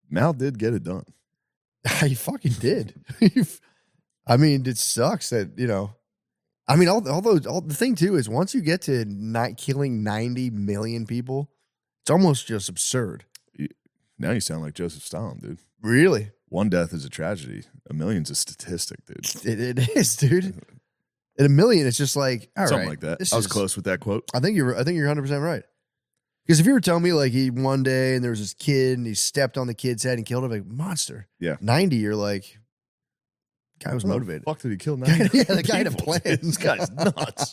Mal did get it done. He fucking did. I mean, it sucks that, I mean, the thing too is once you get to not killing 90 million people, it's almost just absurd. Now you sound like Joseph Stalin, dude. Really? One death is a tragedy. A million's a statistic, dude. It is, dude. At a million, it's just like, all something right, like that. I was close with that quote. I think you're 100% right. Because if you were telling me like he one day and there was this kid and he stepped on the kid's head and killed him, like monster. Yeah. 90, you're like, guy was motivated. Fuck did he kill 90? Yeah, the guy had a plan. This guy's nuts.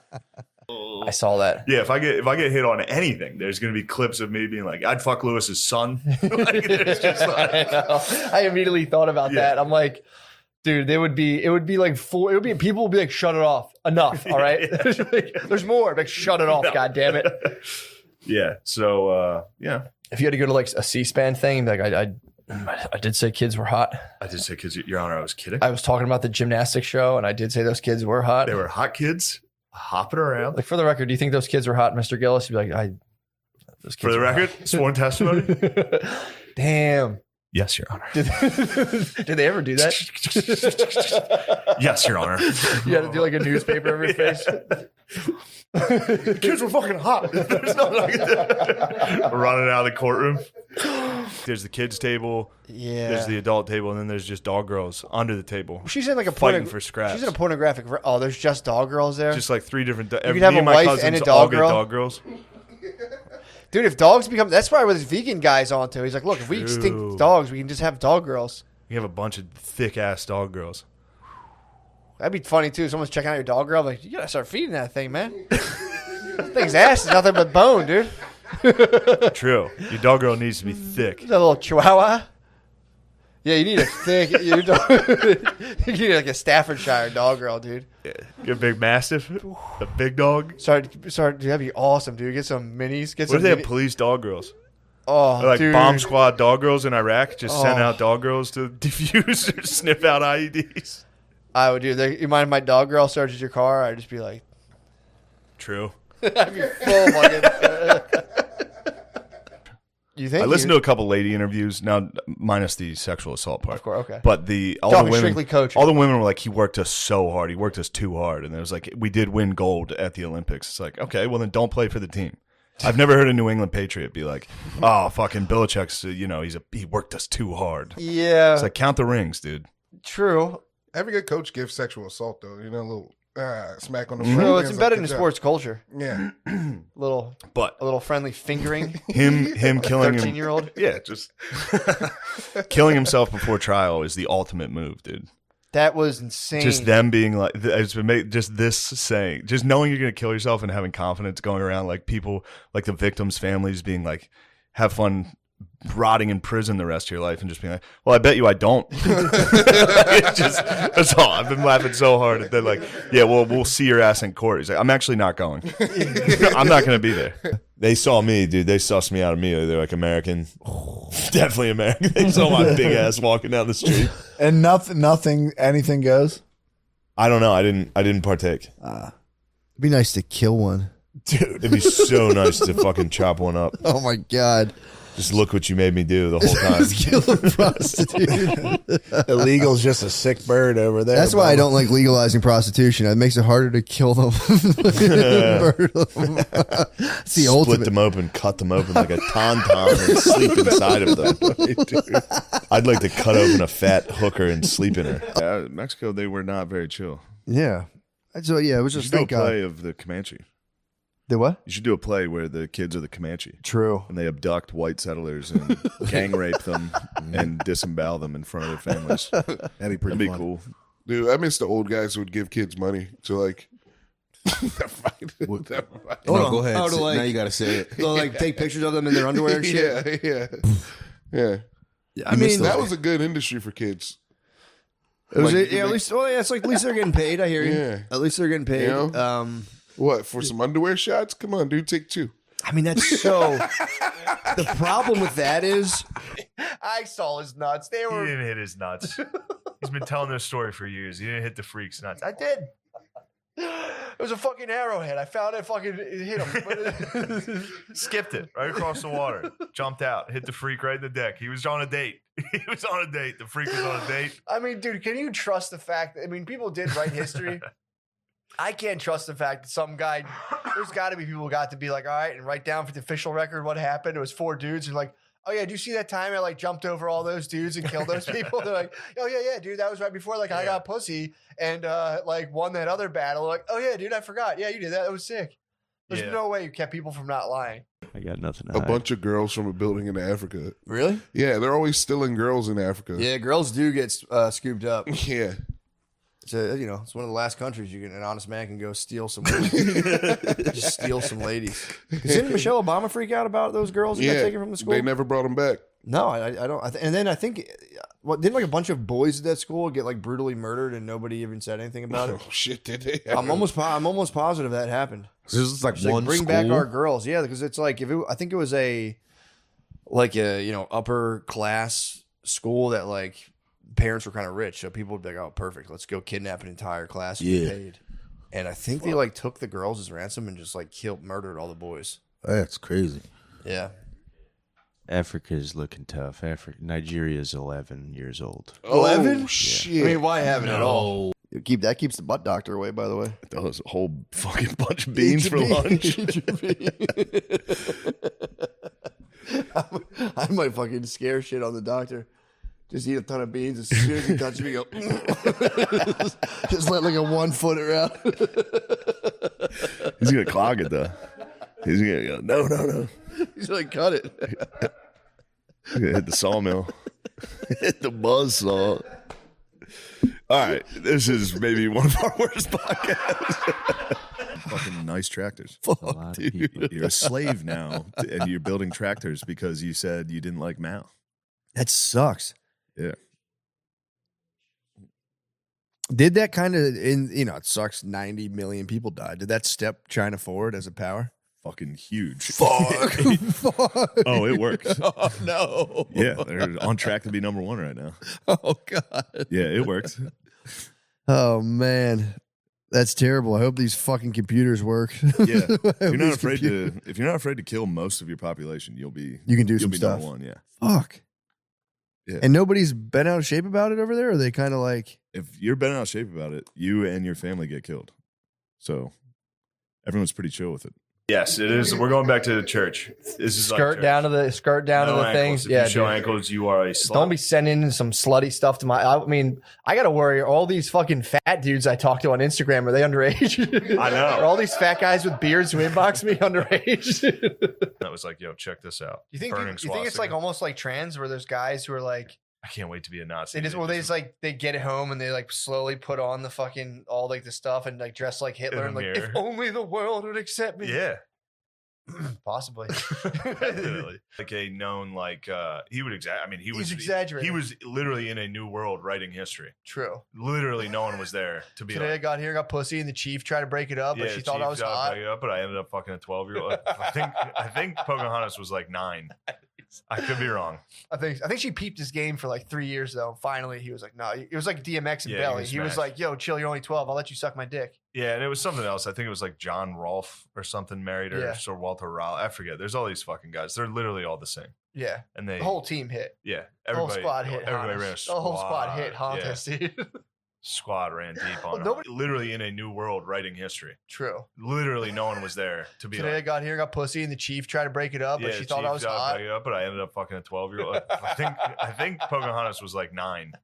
I saw that. Yeah, if I get hit on anything, there's going to be clips of me being like, "I'd fuck Lewis's son." Like, there's just like, I immediately thought about that. I'm like, dude, it would be like people would be like, shut it off, enough, all right. There's more, like shut it off, God damn it. Yeah. So yeah, if you had to go to like a C-SPAN thing, like I did say kids were hot. I did say kids, Your Honor. I was kidding. I was talking about the gymnastics show, and I did say those kids were hot. They were hot kids hopping around. Like, for the record, do you think those kids were hot, Mr. Gillis? You'd be like, those kids For the were record, hot. sworn testimony. Damn. Yes, Your Honor. Did they ever do that? Yes, Your Honor. You had to do like a newspaper over your face. The kids were fucking hot. There's nothing I can do. We're running out of the courtroom. There's the kids table. Yeah. There's the adult table, and then there's just dog girls under the table. She's in like a fighting for scraps. She's in a pornographic. Oh, there's just dog girls there. Just like three different. You could have me a and my wife cousins and a all dog get girl. dog girls. Dude, if dogs become, that's probably what this vegan guy's on to. He's like, look, if we True. extinct dogs, we can just have dog girls. You have a bunch of thick ass dog girls. That'd be funny too. Someone's checking out your dog girl, like, you gotta start feeding that thing, man. That thing's ass is nothing but bone, dude. True. Your dog girl needs to be thick. That little chihuahua. Yeah, you need a thick. You need like a Staffordshire dog girl, dude. Yeah. Get a big mastiff, a big dog. Start. Dude, that'd be awesome, dude. Get some minis. Get What some. if they have police dog girls? Oh, Or like dude. bomb squad dog girls in Iraq? Just send Oh. out dog girls to defuse or sniff out IEDs. I would do. You mind if my dog girl searches your car? I'd just be like, True. I'd be full fucking. You think? I listened to a couple lady interviews now, minus the sexual assault part. Of course, okay. But all Talking the women, strictly coaching. all the women were like, he worked us so hard. He worked us too hard, and it was like, we did win gold at the Olympics. It's like, okay, well then don't play for the team. I've never heard a New England Patriot be like, oh, fucking Belichick's, he worked us too hard. Yeah. It's like, count the rings, dude. True. Every good coach gives sexual assault, though. A little smack on the True. front. It's embedded in sports culture. Yeah. A little friendly fingering. Him killing him. 13-year-old. Yeah, just killing himself before trial is the ultimate move, dude. That was insane. Just them being like, just this saying, just knowing you're going to kill yourself and having confidence going around, like people, like the victims' families being like, have fun rotting in prison the rest of your life, and just being like, well, I bet you I don't. That's all. I've been laughing so hard. They're like, yeah, well, we'll see your ass in court. He's like, I'm actually not going. I'm not going to be there. They saw me, dude. They sussed me out immediately. They're like, American. Definitely American. They saw my big ass walking down the street. And anything goes? I don't know. I didn't partake. It'd be nice to kill one. Dude, it'd be so nice to fucking chop one up. Oh my God. Just look what you made me do the whole time. Just kill a prostitute. Illegal's just a sick bird over there. That's why I don't like legalizing prostitution. It makes it harder to kill them. Murder them. It's the ultimate. Split them open, cut them open like a tauntaun and sleep inside of them. I'd like to cut open a fat hooker and sleep in her. Mexico, they were not very chill. Yeah. So yeah, it was You just should do a thank God. play of the Comanche. The what? You should do a play where the kids are the Comanche. True. And they abduct white settlers and gang rape them and disembowel them in front of their families. That'd be pretty That'd be fun. cool. Dude, I miss the old guys who would give kids money to like. No, go ahead. Oh, to like, now you got to say it. They'll like take pictures of them in their underwear and shit. Yeah. I mean, That was a good industry for kids. It was, Like, at least. Well, yeah, it's like at least they're getting paid. I hear you. Yeah. At least they're getting paid. You know? What, for some underwear shots? Come on, dude, take two. I mean, that's so. The problem with that is, I saw his nuts. They He were. didn't hit his nuts. He's been telling this story for years. He didn't hit the freak's nuts. I did. It was a fucking arrowhead. I found it. Fucking hit him. Skipped it right across the water. Jumped out. Hit the freak right in the deck. He was on a date. He was on a date. The freak was on a date. I mean, dude, can you trust the fact that, I mean, people did write history. I can't trust the fact that some guy, there's got to be people who got to be like, all right, and write down for the official record what happened. It was 4 dudes who like, oh yeah, do you see that time I like jumped over all those dudes and killed those people? They're like, oh yeah, dude, that was right before like I got pussy and like won that other battle. Like, oh yeah, dude, I forgot. Yeah, you did that. That was sick. There's no way you kept people from not lying. I got nothing to A hide. bunch of girls from a building in Africa. Really? Yeah, they're always stealing girls in Africa. Yeah, girls do get scooped up. Yeah. It's it's one of the last countries an honest man can go steal some women. Just steal some ladies. Didn't Michelle Obama freak out about those girls that got taken from the school? They never brought them back. No, I don't. And then I think, didn't like a bunch of boys at that school get like brutally murdered and nobody even said anything about it? Oh shit, did they? I'm almost positive that happened. This is like It's like, one bring school. back our girls, yeah, because it's like I think it was a upper class school that like parents were kind of rich, so people would be like, oh, perfect, let's go kidnap an entire class and get paid. And I think they like took the girls as ransom and just like murdered all the boys. That's crazy. Yeah. Africa is looking tough. Nigeria is 11 years old. 11? Shit. I mean, why haven't at all? Keeps the butt doctor away, by the way. That was a whole fucking bunch of beans for lunch. I might fucking scare shit on the doctor. Just eat a ton of beans. As soon as he touches me, go. Just let like a 1 footer out. He's gonna clog it though. He's gonna go, no. He's like, cut it. He's gonna hit the sawmill. Hit the buzz saw. All right, this is maybe one of our worst podcasts. Fucking nice tractors. A lot of people. You're a slave now, and you're building tractors because you said you didn't like Mao. That sucks. Yeah. Did that kind of, it sucks 90 million people died. Did that step China forward as a power? Fucking huge. Fuck. Oh, it worked. Oh, no. Yeah, they're on track to be number 1 right now. Oh, God. Yeah, it worked. Oh, man. That's terrible. I hope these fucking computers work. Yeah, if you're not afraid to kill most of your population, you can do some stuff. Number 1, yeah. Fuck. Yeah. And nobody's been out of shape about it over there? Or are they kind of like... If you're bent out of shape about it, you and your family get killed. So everyone's pretty chill with it. Yes, it is. We're going back to the church. This is skirt like down to the ankles. things. If Yeah, you show dude. ankles, you are a slut. Don't be sending some slutty stuff to my. I mean, I gotta worry. All these fucking fat dudes I talk to on Instagram, are they underage? I know. Are all these fat guys with beards who inbox me underage? That was like, yo, check this out. You think it's swastika. like almost like trans, where there's guys who are like I can't wait to be a Nazi. they get home and they like slowly put on the fucking all like the stuff and like dress like Hitler In and the like mirror. if only the world would accept me. Yeah. Possibly. Definitely. Like a known, like he would I mean, He's exaggerating. He was literally in a new world writing history. True. Literally, no one was there to be Today I like. got here, got pussy, and the chief tried to break it up, but she thought I was hot. But I ended up fucking a 12-year-old. I think Pocahontas was like 9. I could be wrong. I think she peeped his game for like 3 years though. Finally, he was like, no. It was like DMX and Yeah, he Belly. was He was smashed. like, yo, chill. You're only 12. I'll let you suck my dick. Yeah, and it was something else. I think it was like John Rolfe or something married her, Yeah. Sir Walter Raleigh. I forget. There's all these fucking guys. They're literally all the same. Yeah. And they The whole team hit. yeah, The whole everybody squad hit. Everybody ran a Hontus. squad. The whole squad hit. Yeah. Hontus, dude. Squad ran deep on nobody- literally in a new world writing history. True. Literally, no one was there to be Today I like. got here, got pussy, and the chief tried to break it up, but she thought I was hot. But I ended up fucking a 12-year-old. I think Pocahontas was like 9.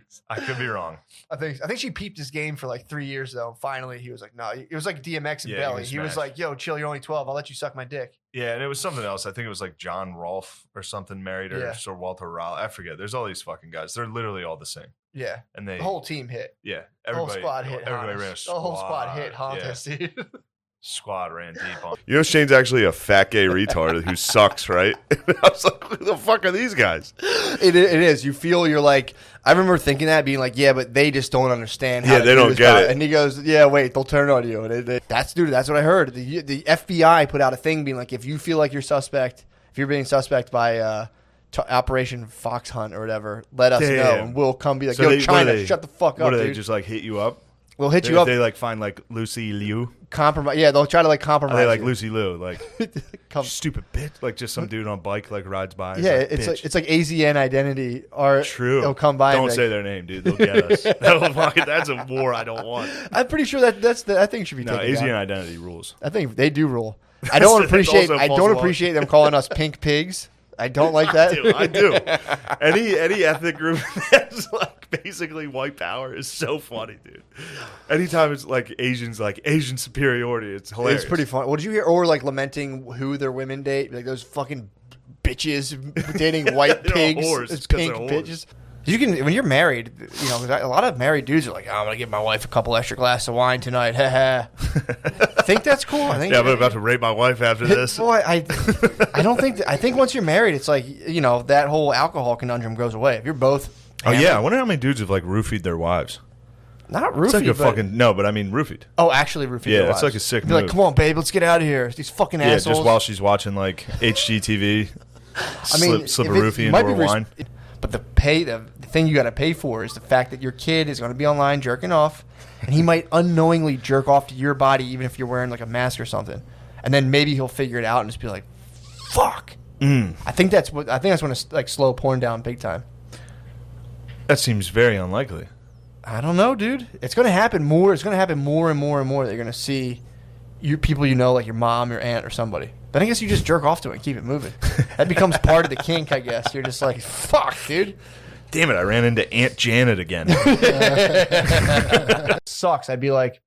I could be wrong. I think she peeped his game for like 3 years though. Finally, he was like, no. It was like DMX and Yeah, he Belly. was He was smashed. like, yo, chill. You're only 12. I'll let you suck my dick. Yeah, and it was something else. I think it was like John Rolfe or something married her, Yeah. Sir Walter Raleigh. I forget. There's all these fucking guys. They're literally all the same. Yeah. And they The whole team hit. yeah, The whole everybody squad hit. Everybody Hontus. ran a The squad. whole squad hit. Yeah. Hontus, dude. Squad ran deep on. You know, Shane's actually a fat gay retard who sucks, right? I was like, who the fuck are these guys? It is. You feel you're like, I remember thinking that, being like, yeah, but they just don't understand how Yeah, to they do don't this get job. it. And he goes, yeah, wait, they'll turn on you. And that's what I heard. The FBI put out a thing being like, if you feel like you're suspect, if you're being suspect by Operation Fox Hunt or whatever, let us know Damn. and we'll come be like, So yo, they- what China, do they- shut the fuck What up, do they dude. just like hit you up? They'll hit you If up. they like find like Lucy Liu. Compromise. Yeah, they'll try to like Are compromise. they like you. Lucy Liu? Like Come- stupid bitch. Like just some dude on a bike like rides by. Yeah, Bitch. it's like AZN identity. Or True. They'll come by. Don't and be say like, their name, dude. They'll get us. That's a war I don't want. I'm pretty sure that thing should be No, taken AZN down. identity rules. I think they do rule. I don't That's appreciate. also I false don't law. appreciate them calling us pink pigs. I don't like that. I do. Any ethnic group that's like basically white power is so funny, dude. Anytime it's like Asians, like Asian superiority, it's hilarious. It's pretty fun. What did you hear? Or like lamenting who their women date, like those fucking bitches dating white They're all pigs. whores, It's 'cause pink they're whores. bitches. You can when you're married, you know, 'cause a lot of married dudes are like, oh, I'm gonna give my wife a couple extra glasses of wine tonight. I think that's cool. I think. Yeah, I'm about to rape my wife after this. Boy, I don't think. I think once you're married, it's like you know that whole alcohol conundrum goes away. If you're both. Oh hammered- yeah, I wonder how many dudes have like roofied their wives. not It's like roofied, a but- fucking no, but I mean roofied. Oh, actually roofied. Yeah, their it's like wives. a sick Be like, move. come on, babe, let's get out of here. These fucking Yeah, assholes. just while she's watching like HGTV. I mean, slip a if it- roofie you might into her be wine. But the thing you got to pay for is the fact that your kid is going to be online jerking off, and he might unknowingly jerk off to your body, even if you're wearing like a mask or something, and then maybe he'll figure it out and just be like, "Fuck." I think that's when it's like slow porn down big time. That seems very unlikely. I don't know, dude. It's going to happen more. It's going to happen more and more and more. That you're going to see people you know, like your mom, your aunt, or somebody. Then I guess you just jerk off to it and keep it moving. That becomes part of the kink, I guess. You're just like, fuck, dude. Damn it, I ran into Aunt Janet again. Sucks. I'd be like,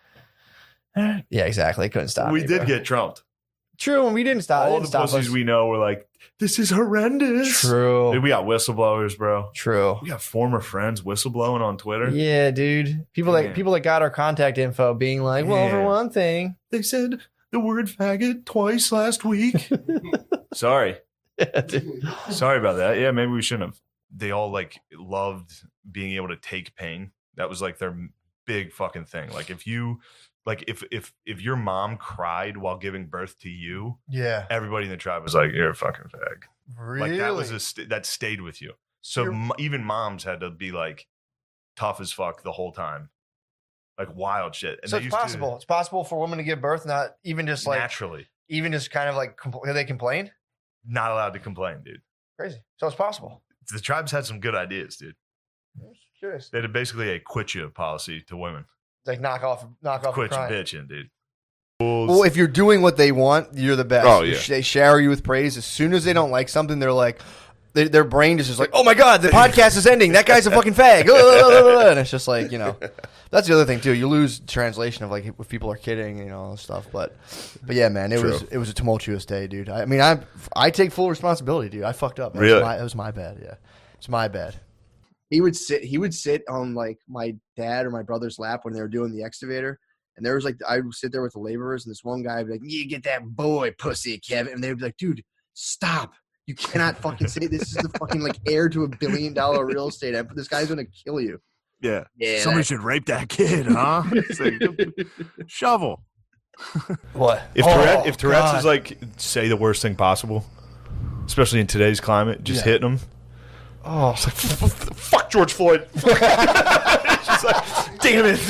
yeah, exactly. I couldn't stop. We me, did bro. get trumped. True, and we didn't stop. All It the didn't stop pussies us. we know were like, this is horrendous. True. Dude, we got whistleblowers, bro. True. We got former friends whistleblowing on Twitter. Yeah, dude. People that got our contact info being like, well, for Yeah. one thing. They said the word faggot twice last week. Sorry. Yeah, dude. Sorry about that. Yeah, maybe we shouldn't have. They all like loved being able to take pain. That was like their big fucking thing. Like if you if your mom cried while giving birth to you, Yeah. everybody in the tribe was like, "You're a fucking fag." Really? Like that was that stayed with you. So You're- even moms had to be like tough as fuck the whole time, like wild shit. And So they it's used possible. It's possible for women to give birth, not even just to like, naturally even just kind of like, they complain? not allowed to complain, dude. Crazy. So it's possible. The tribes had some good ideas, dude. I'm just curious. They had basically a quit you policy to women. Like knock off Quit the you crying. bitching, dude. Well, if you're doing what they want, you're the best. Oh, yeah. They shower you with praise. As soon as they don't like something, they're like, their brain is just like, oh my God, the podcast is ending. That guy's a fucking fag. And it's just like, you know, that's the other thing too. You lose translation of like if people are kidding, you know, all this stuff. But yeah, man, it was a tumultuous day, dude. I mean, I take full responsibility, dude. I fucked up. Really? It was my bad. Yeah, it's my bad. He would sit on like my dad or my brother's lap when they were doing the excavator. And there was like, I would sit there with the laborers, and this one guy would be like, "You get that boy, pussy, Kevin." And they would be like, "Dude, stop. You cannot fucking say this is the fucking like heir to $1 billion real estate. This guy's going to kill you." Yeah. Yeah. Somebody should rape that kid, huh? It's like, shovel. What? If Tourette's God. is like, say the worst thing possible, especially in today's climate, just Yeah. hitting them. Oh, It's like, fuck George Floyd. It's just like, damn it.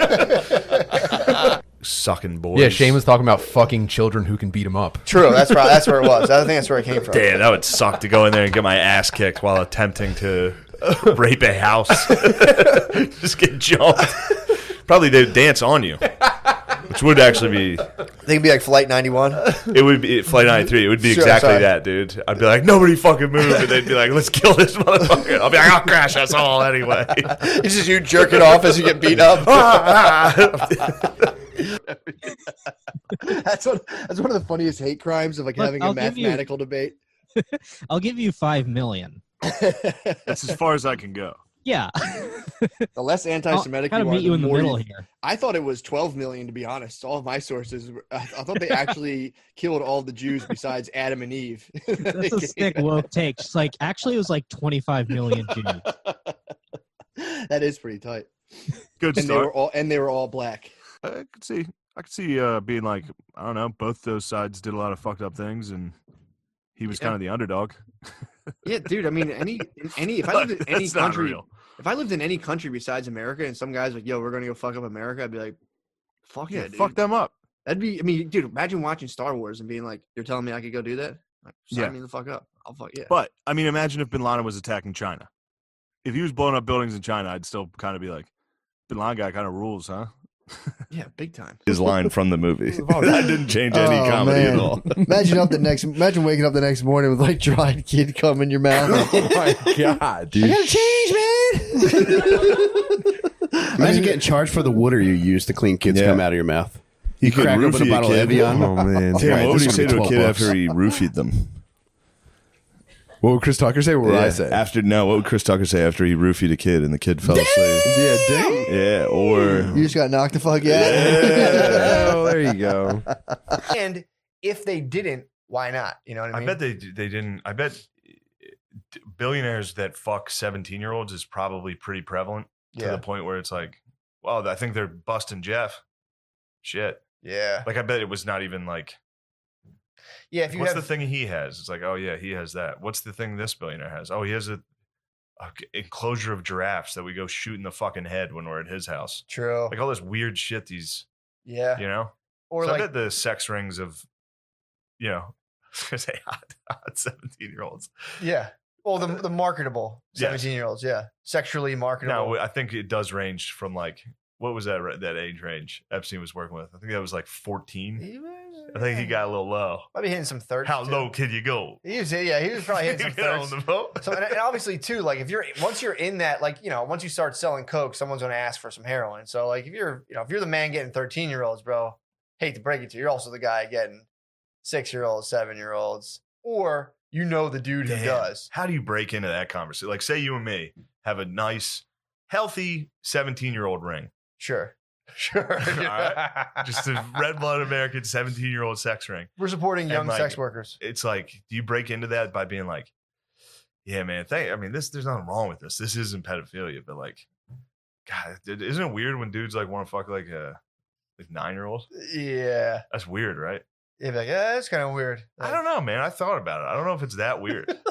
Sucking boys. Yeah, Shane was talking about fucking children who can beat him up. true. That's right. That's where it was. I think that's where it came from. Damn, that would suck to go in there and get my ass kicked while attempting to rape a house. Just get jumped. Probably they'd dance on you, which would actually be. They can be like Flight 91. It would be Flight 93. It would be Sure, exactly sorry. that, dude. I'd be like, nobody fucking move. And they'd be like, let's kill this motherfucker. I'll be like, I'll crash us all anyway. It's just you jerking off as you get beat up. That's one of the funniest hate crimes of like Look, having I'll a give you- mathematical debate. I'll give you $5 million. That's as far as I can go. Yeah. The less anti-Semitic I'll you kind of are, meet you the in the more middle here. I thought it was 12 million, to be honest. All of my sources, I thought they actually killed all the Jews besides Adam and Eve. That's a sick woke take. It's like, actually, it was like 25 million Jews. That is pretty tight. Good And start. they were all black. I could see being like, I don't know, both those sides did a lot of fucked up things, and he was kind of the underdog. Yeah, dude. I mean, if I lived in any That's not country, real. if I lived in any country besides America, and some guys like, yo, we're gonna go fuck up America, I'd be like, fuck yeah, dude. Fuck them up. That'd be. I mean, dude, imagine watching Star Wars and being like, you're telling me I could go do that? Like, sign me the fuck up. I'll fuck yeah. But I mean, imagine if Bin Laden was attacking China. If he was blowing up buildings in China, I'd still kind of be like, Bin Laden guy kind of rules, huh? Yeah, big time. His line from the movie. That didn't change any comedy man. at all. Imagine waking up the next morning with like dried kid cum in your mouth. Oh my god, dude! I gotta change, man. Imagine getting charged for the water you use to clean kids come out of your mouth. He You could crack open a roofie bottle of kid. Evian. Oh man, Tim, Alright, what would this you is say gonna to a be kid $12. after he roofied them? what would Chris Tucker say? What would I say? What would Chris Tucker say after he roofied a kid and the kid fell asleep? Yeah, dang. Yeah, or You just got knocked the fuck out. Oh, there you go. And if they didn't, why not? You know what I I mean? bet they didn't. I bet billionaires that fuck 17-year-olds is probably pretty prevalent to the point where it's like, well, I think they're busting Jeff. Shit. Yeah. Like, I bet it was not even like, Yeah. If you what's have the thing he has? It's like, oh yeah, he has that. What's the thing this billionaire has? Oh, he has a enclosure of giraffes that we go shoot in the fucking head when we're at his house. true. Like all this weird shit. These, Yeah. you know. Or So I like bet the sex rings of, you know, I was gonna say hot 17-year-olds. yeah. Well, the marketable Yes. 17-year-olds. Yeah. Sexually marketable. No, I think it does range from like, what was that age range Epstein was working with? I think that was like 14. I think he got a little low. Might be hitting some thirds. How too. low can you go? He was probably hitting some Get on thirds. the boat. So, and obviously too, like if once you're in that, like, you know, once you start selling coke, someone's going to ask for some heroin. So like if you're the man getting 13-year-olds, bro, hate to break it to you, you're also the guy getting 6-year-olds, 7-year-olds, or you know the dude who Damn. does. How do you break into that conversation? Like, say you and me have a nice, healthy 17-year-old ring. Sure. All right? Just a red-blooded American 17-year-old sex ring. We're supporting young like, sex workers. It's like, do you break into that by being like, yeah, man, there's nothing wrong with this. This isn't pedophilia, but like, God, isn't it weird when dudes like want to fuck like a 9-year-old? Yeah. That's weird, right? You'd be like, yeah, that's kind of weird. I don't know, man. I thought about it. I don't know if it's that weird. Do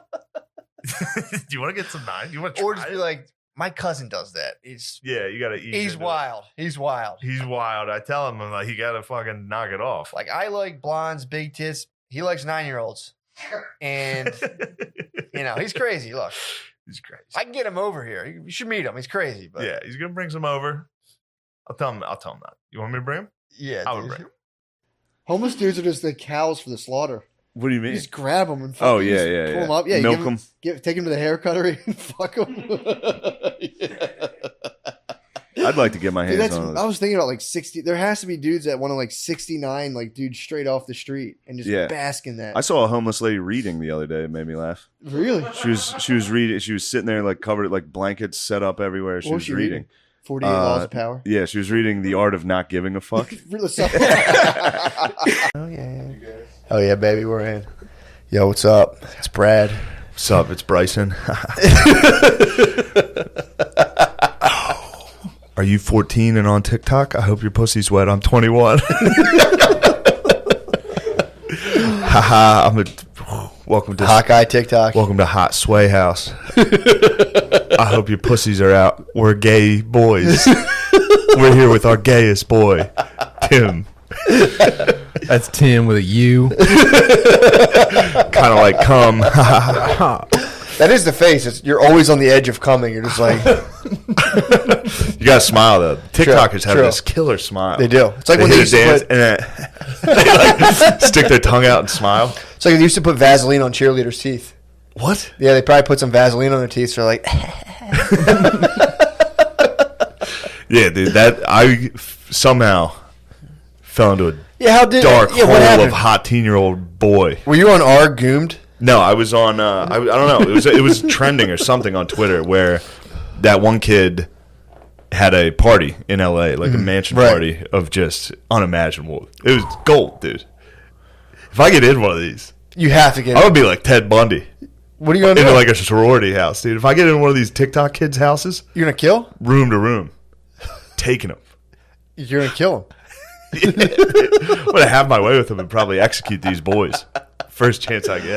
you want to get some 9? You want to try Or just be it? like, my cousin does that. He's You got to eat. he's wild. He's wild. He's wild. I tell him, I'm like, you got to fucking knock it off. Like, I like blondes, big tits. He likes 9-year-olds. And, you know, he's crazy. Look, He's crazy. I can get him over here. You should meet him. He's crazy. But Yeah, he's gonna bring some over. I'll tell him that. You want me to bring him? yeah, I would dude. bring him. Homeless dudes are just the cows for the slaughter. what do you You mean? just grab them and Oh, fucking yeah, just yeah, pull yeah. them up. Yeah, you Milk give 'em- take them to the hair cuttery and fuck them. I'd like to get my Dude, hands that's, on I it. was thinking about like 60. There has to be dudes that want to like 69, like dudes straight off the street and just Yeah. bask in that. I saw a homeless lady reading the other day. It made me laugh. Really? She was reading. She was sitting there like covered, like blankets set up everywhere. She What was was she reading. reading? 48 Laws of Power. Yeah, she was reading The Art of Not Giving a Fuck. Really so- Oh yeah, baby, we're in. Yo, what's up? It's Brad. What's up? It's Bryson. Are you 14 and on TikTok? I hope your pussy's wet. I'm 21. Haha. Welcome to Hawkeye TikTok. Welcome to Hot Sway House. I hope your pussies are out. We're gay boys. We're here with our gayest boy, Tim. That's Tim with a U. Kind of like cum. That is the face. You're always on the edge of coming. You're just like, You gotta smile though. TikTokers have true. this killer smile. they do. It's like They when they hit used a to dance put, and then they like stick their tongue out and smile. it's like they used to put Vaseline on cheerleaders' teeth. What? Yeah, they probably put some Vaseline on their teeth. So they're like, Yeah, dude. That I somehow fell into a yeah, how did dark yeah, what hole happened? of hot 10-year-old boy. Were you on R Goomed? No, I was on. I don't know. It was trending or something on Twitter where that one kid had a party in L.A., like a mansion right. party of just unimaginable. It was gold, dude. If I get in one of these, You have to get I it. would be like Ted Bundy What are you gonna into do? like a sorority house, dude. If I get in one of these TikTok kids' houses, You're gonna kill? room to room, taking them. You're gonna kill him. I'm gonna have my way with them and probably execute these boys first chance I get.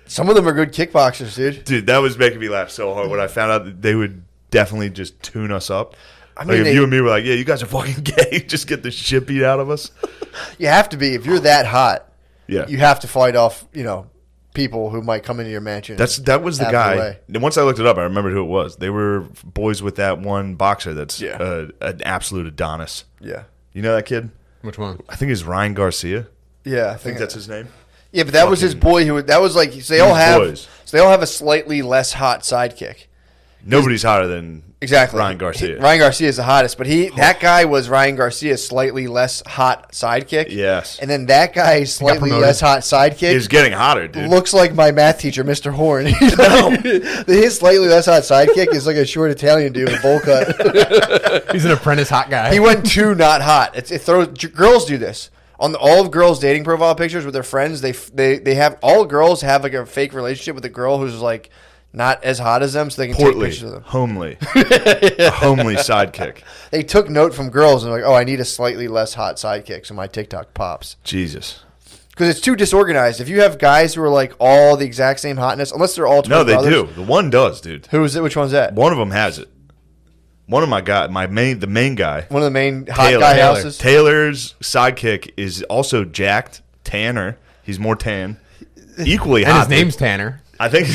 Some of them are good kickboxers, dude. Dude, that was making me laugh so hard when I found out that they would definitely just tune us up. I mean, like if you and me were like, yeah, you guys are fucking gay, just get the shit beat out of us. You have to be. If you're that hot, Yeah. you have to fight off, people who might come into your mansion. That was the guy. And once I looked it up, I remembered who it was. They were boys with that one boxer that's an absolute Adonis. Yeah. You know that kid? Which one? I think it's Ryan Garcia. Yeah, I think that's his name. Yeah, but that was his boy that was like so they all have a slightly less hot sidekick. Nobody's hotter than Ryan Garcia. Ryan Garcia is the hottest, but that guy was Ryan Garcia's slightly less hot sidekick. Yes. And then that guy's slightly less hot sidekick is getting hotter, dude. Looks like my math teacher, Mr. Horn. His slightly less hot sidekick is like a short Italian dude with a bowl cut. He's an apprentice hot guy. He went too not hot. It throws girls do this. On all of girls' dating profile pictures with their friends, they have all girls have like a fake relationship with a girl who's like not as hot as them, so they can take pictures of them. Homely, a homely sidekick. They took note from girls and like, oh, I need a slightly less hot sidekick, so my TikTok pops. Jesus, because it's too disorganized. If you have guys who are like all the exact same hotness, unless they're all twin brothers, do. The one does, dude. Who is it? Which one's that? One of them has it. One of my guy, the main guy. One of the main hot guy houses. Taylor's sidekick is also jacked. Tanner. He's more tan. Equally hot. And his name's Tanner. I think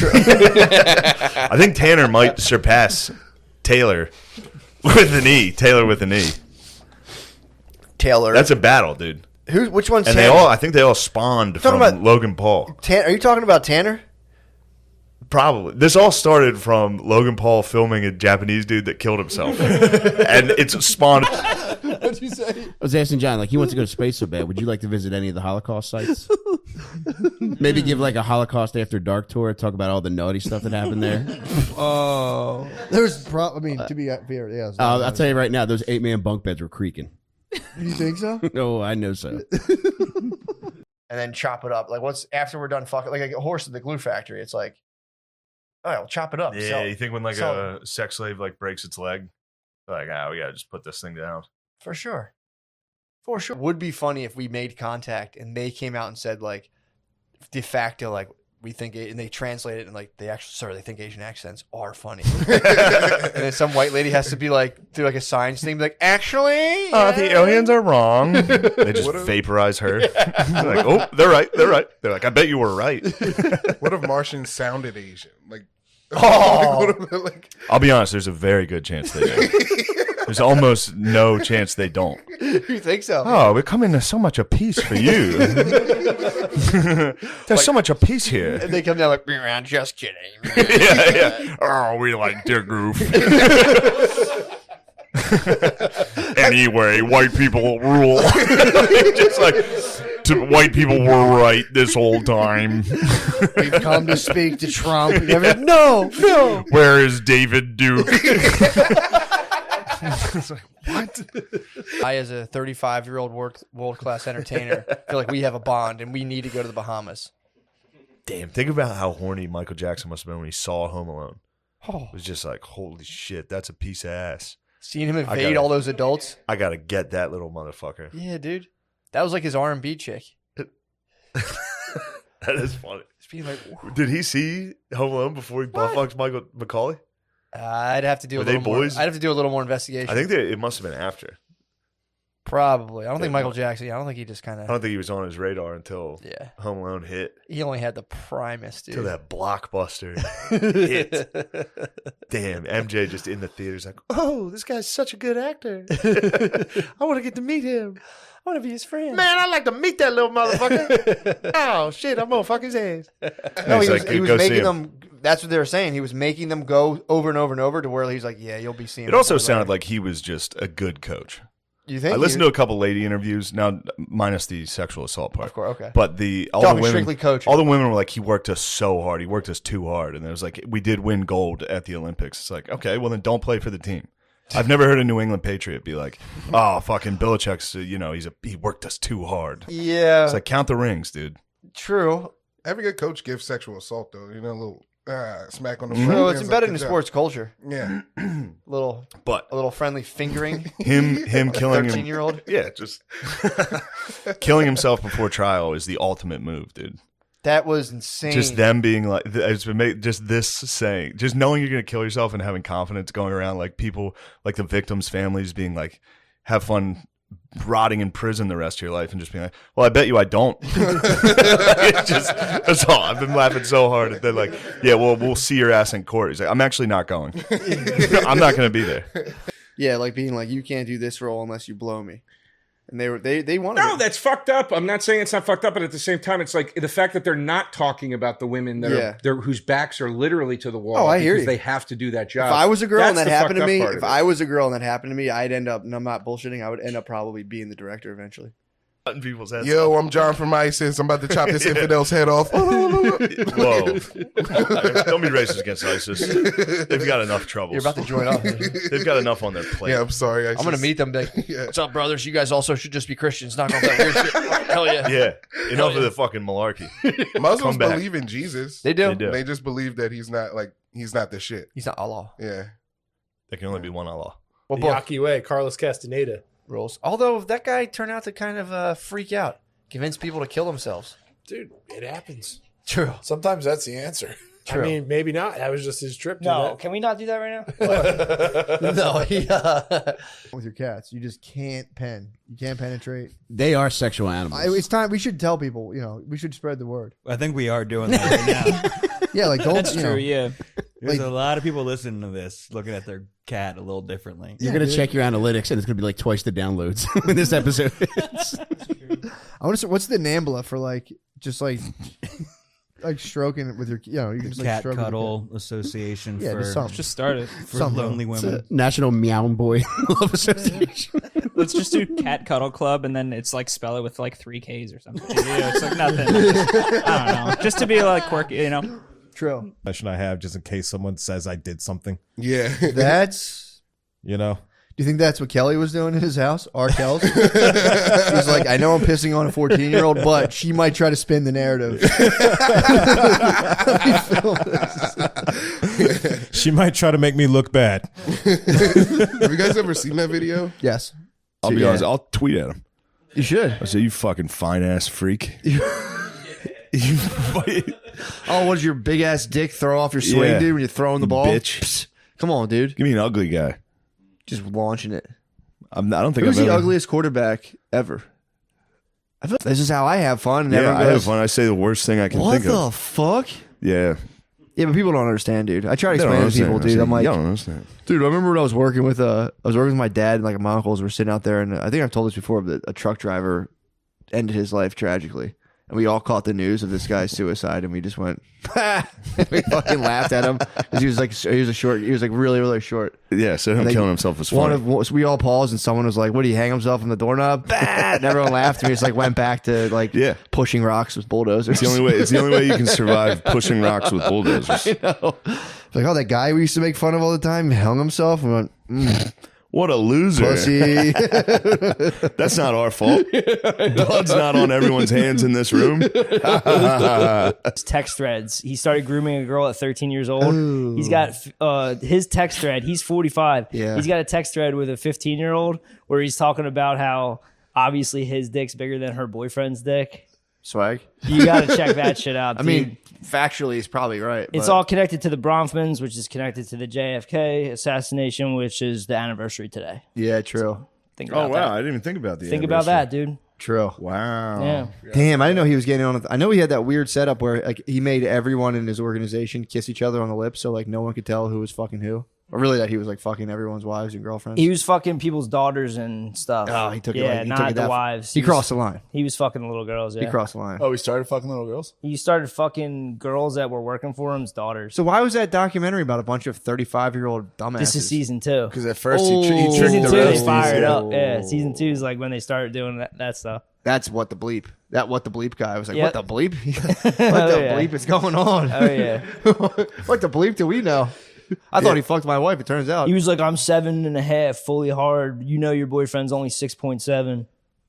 Tanner might surpass Taylor with an E. Taylor with an E. Taylor. That's a battle, dude. Which one's and Tanner? I think they all spawned from Logan Paul. Are you talking about Tanner? Probably. This all started from Logan Paul filming a Japanese dude that killed himself. And it's spawned. What'd you say? I was asking John, like, he wants to go to space so bad. Would you like to visit any of the Holocaust sites? Maybe give like a Holocaust After Dark tour, talk about all the naughty stuff that happened there. Oh. There's to be fair, yeah. I'll tell you right now, those 8-man bunk beds were creaking. You think so? No, I know so. And then chop it up. Like, after we're done fucking, like a horse at the glue factory, it's like, all right, we'll chop it up. Yeah, you think when like a sex slave like breaks its leg, like, we gotta just put this thing down. For sure. For sure. Would be funny if we made contact and they came out and said like de facto, like we think and they translate it and like they think Asian accents are funny. And then some white lady has to be like do like a signs thing, be like, actually the aliens are wrong. They just vaporize her. They're like, oh, they're right. They're like, I bet you were right. What if Martians sounded Asian? Like, I'll be honest, there's a very good chance they do. There's almost no chance they don't. You think so? Oh, we're coming to so much apiece for you. There's so much apiece here. And they come down like, just kidding. yeah. Oh, we like Dick Goof. Anyway, white people rule. Just like, white people were right this whole time. We've come to speak to Trump. No. Where is David Duke? Like, what? I, as a 35-year-old world-class entertainer, feel like we have a bond and we need to go to the Bahamas. Damn, think about how horny Michael Jackson must have been when he saw Home Alone. Oh. It was just like, holy shit, that's a piece of ass. Seeing him invade all those adults. I gotta get that little motherfucker. Yeah, dude. That was like his R&B chick. That is funny. Like, did he see Home Alone before he butt-fucked Michael Macaulay? I'd have to do a little more. I'd have to do a little more investigation. I think it must have been after. Probably. I don't think Michael Jackson. I don't think he just kind of. I don't think he was on his radar until Home Alone hit. He only had the primus, dude. Until that blockbuster hit. Damn, MJ just in the theaters like, oh, this guy's such a good actor. I want to get to meet him. I want to be his friend. Man, I'd like to meet that little motherfucker. Oh shit, I'm gonna fuck his ass. No, he was making them. That's what they were saying. He was making them go over and over and over to where he's like, yeah, you'll be seeing. It also sounded like he was just a good coach. You think? I listened to a couple lady interviews, now minus the sexual assault part. Of course, okay. But all the women were like, he worked us so hard. He worked us too hard. And it was like, we did win gold at the Olympics. It's like, okay, well then don't play for the team. I've never heard a New England Patriot be like, oh, fucking Belichick's, he worked us too hard. Yeah. It's like, count the rings, dude. True. Every good coach gives sexual assault, though. A little smack on the front. Well, it's embedded in sports culture. Yeah. a little friendly fingering. Him killing 13-year-old. Yeah, just killing himself before trial is the ultimate move, dude. That was insane. Just them being like, it's been just this saying, just knowing you're going to kill yourself and having confidence going around, like people, like the victims' families being like, have fun rotting in prison the rest of your life and just being like, well, I bet you I don't. It's just, that's all. I've been laughing so hard at that. Like, yeah, well, we'll see your ass in court. He's like, I'm actually not going. I'm not going to be there. Yeah, like being like, you can't do this role unless you blow me. And they wanted No, it. that's fucked up. I'm not saying it's not fucked up, but at the same time, it's like the fact that they're not talking about the women that are they're, whose backs are literally to the wall. Oh, I hear because you. they have to do that job. If I was a girl and That's that the happened to fucked me, up part if of it. I was a girl and that happened to me, I'd end up, and I'm not bullshitting, I would end up probably being the director eventually. Cutting people's heads Yo, I'm John from ISIS. I'm about to chop this infidel's head off. Whoa. Don't be racist against ISIS. They've got enough troubles. You're about to join up. They've got enough on their plate. Yeah, I'm sorry. I'm going to meet them. Like, what's up, brothers? You guys also should just be Christians. Knock off that weird shit. Hell yeah. Yeah. Enough of the fucking malarkey. Muslims Come back. believe in Jesus. They do. They do. They just believe that he's not the shit. He's not Allah. Yeah. There can only be one Allah. What The book Yaqui Way, Carlos Castaneda. rules? Although that guy turned out to kind of freak out, convince people to kill themselves. Dude, it happens. True. Sometimes that's the answer. True. I mean, maybe not. That was just his trip. No, can we not do that right now? No, with your cats, you just can't pen. You can't penetrate. They are sexual animals. It's time. We should tell people. You know, we should spread the word. I think we are doing that right now. Yeah, like don't. That's you true. know, Yeah, there's like- a lot of people listening to this, looking at their cat a little differently. You're gonna check your analytics, and it's gonna be like twice the downloads when this episode hits. I want to say, what's the NAMBLA for like just like like stroking it with your, you know, you can just like Cat stroke it with your Cuddle cat. Association Yeah, for just something. just started for Something. lonely women. National Meow Boy Love Association. Let's just do Cat Cuddle Club, and then it's like spell it with like 3 Ks or something. Yeah, it's like nothing. I don't know. Just to be like quirky, you know. True. Should I have just in case someone says I did something? Yeah. That's. You know. Do you think that's what Kelly was doing in his house? R. Kells? He's like, I know I'm pissing on a 14-year-old, but she might try to spin the narrative. She might try to make me look bad. Have you guys ever seen that video? Yes. I'll be honest. I'll tweet at him. You should. I say, you fucking fine ass freak. Oh, what does your big ass dick throw off your swing, Yeah. dude, when you're throwing the You ball? bitch. Psst. Come on, dude. Give me an ugly guy. Just launching it. I don't think Who's I've the ever. ugliest quarterback ever? I feel this is how I have fun. And Yeah, everyone I have goes, fun. I say the worst thing I can what think the of. fuck? Yeah. Yeah, but people don't understand, dude. I try to They don't explain to people, understand. dude. I'm like, you don't understand. dude, I remember when I was working with my dad and like my uncles were sitting out there, and I think I've told this before, but a truck driver ended his life tragically. And we all caught the news of this guy's suicide, and we just went, we fucking laughed at him because he was like really, really short. Yeah, so him And they- killing himself was one funny. so we all paused, and someone was like, "What? Did he hang himself on the doorknob?" And everyone laughed, and we just like went back to like pushing rocks with bulldozers. It's the only way. It's the only way you can survive pushing rocks with bulldozers. I know. Like, oh, that guy we used to make fun of all the time hung himself. And we went, What a loser. pussy. That's not our fault. Blood's not on everyone's hands in this room. His text threads. He started grooming a girl at 13 years old. He's got his text thread. He's 45. Yeah. He's got a text thread with a 15-year-old where he's talking about how obviously his dick's bigger than her boyfriend's dick. Swag. You got to check that shit out, I dude. mean, factually, he's probably right. It's but- all connected to the Bronfmans, which is connected to the JFK assassination, which is the anniversary today. Yeah, true. Think Oh about wow, that. I didn't even think about the. Think about that, dude. True. Wow. Yeah. Damn, I didn't know he was getting on. I know he had that weird setup where like he made everyone in his organization kiss each other on the lips, so like no one could tell who was fucking who. Or really, that he was like fucking everyone's wives and girlfriends. He was fucking people's daughters and stuff. Oh, he took it. Yeah, like, he not took it the that- wives. He was- crossed the line. He was fucking the little girls. Yeah. He crossed the line. Oh, he started fucking little girls? He started fucking girls that were working for him's daughters. So why was that documentary about a bunch of 35-year-old dumbasses? This is season 2. Because at first he tricked Season the 2 they rest. fired up. Yeah, season 2 is like when they started doing that stuff. That's what the bleep. What the bleep guy was like. Yep. What the bleep? what Oh, the yeah. bleep is going on? Oh yeah. What the bleep do we know? I thought he fucked my wife. It turns out He was like, I'm 7.5 fully hard. You know your boyfriend's only 6.7.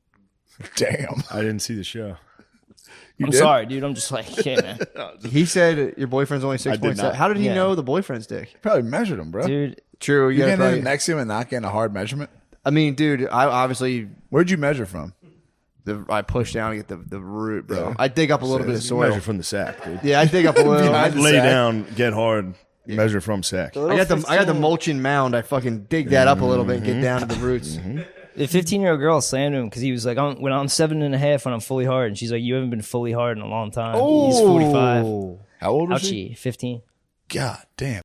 Damn. I didn't see the show. I'm sorry, dude. I'm just like, yeah, man. he said your boyfriend's only I did 6.7. not. How did he Yeah. know the boyfriend's dick? Probably measured him, bro. Dude, True. you gotta getting probably- in next to him and not getting a hard measurement? I mean, dude, I obviously Where'd you measure from? I push down and get the root, bro. I dig up a little bit of soil. Measure from the sack, dude. Yeah, I dig up a little. I lay down, get hard, measure from sack. I got the mulching mound. I fucking dig that up a little bit and get down to the roots. The 15-year-old girl slammed him because he was like, when I'm 7.5 when I'm fully hard. And she's like, you haven't been fully hard in a long time. He's 45. How old was Ouchie, 15. God damn.